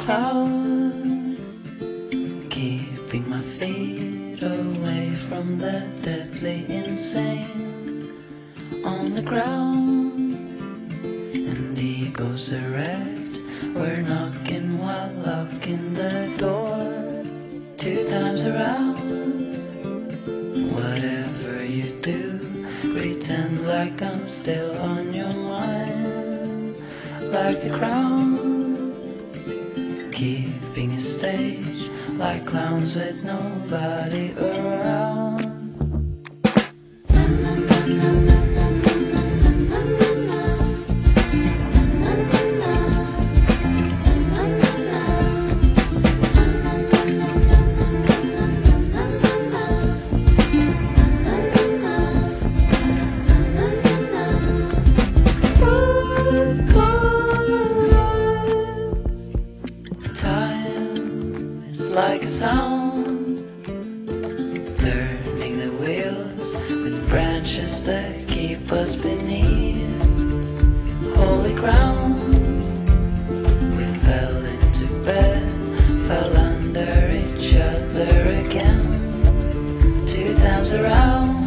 cloud, keeping my feet away from the deadly insane. On the ground, and egos erect, we're knocking while locking the door. 2 times around, whatever you do, pretend like I'm still on your mind. Like the crown, keeping a stage, like clowns with nobody around. Time is like a sound, turning the wheels with branches that keep us beneath holy ground. We fell into bed, fell under each other again. 2 times around,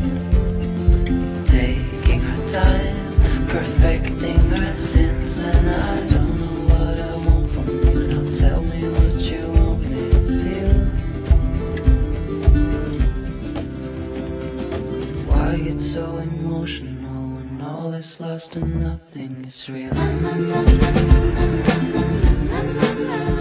taking our time, perfecting our sins. And I don't know what I want from you. Now tell me what you want me to feel. Why get so emotional when all is lost and nothing is real?